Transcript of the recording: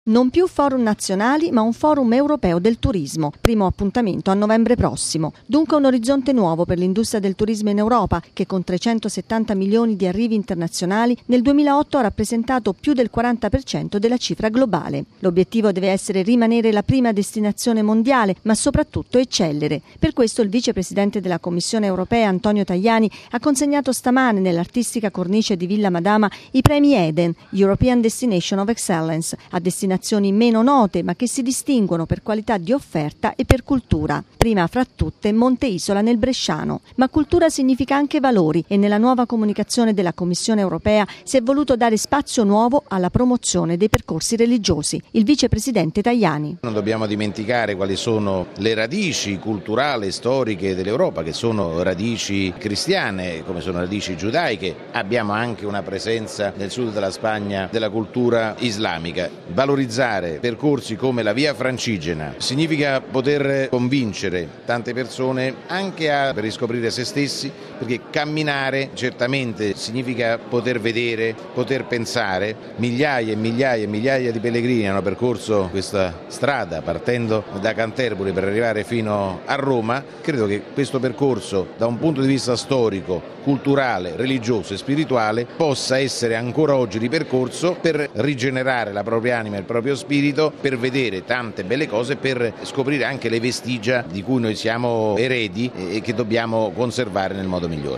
Non più forum nazionali, ma un forum europeo del turismo. Primo appuntamento a novembre prossimo. Dunque un orizzonte nuovo per l'industria del turismo in Europa, che con 370 milioni di arrivi internazionali nel 2008 ha rappresentato più del 40% della cifra globale. L'obiettivo deve essere rimanere la prima destinazione mondiale, ma soprattutto eccellere. Per questo il vicepresidente della Commissione europea Antonio Tajani ha consegnato stamane nell'artistica cornice di Villa Madama i premi Eden, European Destination of Excellence, a destinazioni meno note ma che si distinguono per qualità di offerta e per cultura. Prima fra tutte Monte Isola nel Bresciano. Ma cultura significa anche valori e nella nuova comunicazione della Commissione europea si è voluto dare spazio nuovo alla promozione dei percorsi religiosi. Il vicepresidente Tajani. Non dobbiamo dimenticare quali sono le radici culturali e storiche dell'Europa, che sono radici cristiane, come sono radici giudaiche. Abbiamo anche una presenza nel sud della Spagna della cultura islamica. Valorizzare percorsi come la Via Francigena significa poter convincere tante persone anche a riscoprire se stessi, perché camminare certamente significa poter vedere, poter pensare. Migliaia e migliaia e migliaia di pellegrini hanno percorso questa strada partendo da Canterbury per arrivare fino a Roma. Credo che questo percorso, da un punto di vista storico, culturale, religioso e spirituale, possa essere ancora oggi ripercorso per rigenerare la propria anima e il proprio spirito, per vedere tante belle cose, per scoprire anche le vestigia di cui noi siamo eredi e che dobbiamo conservare nel modo migliore.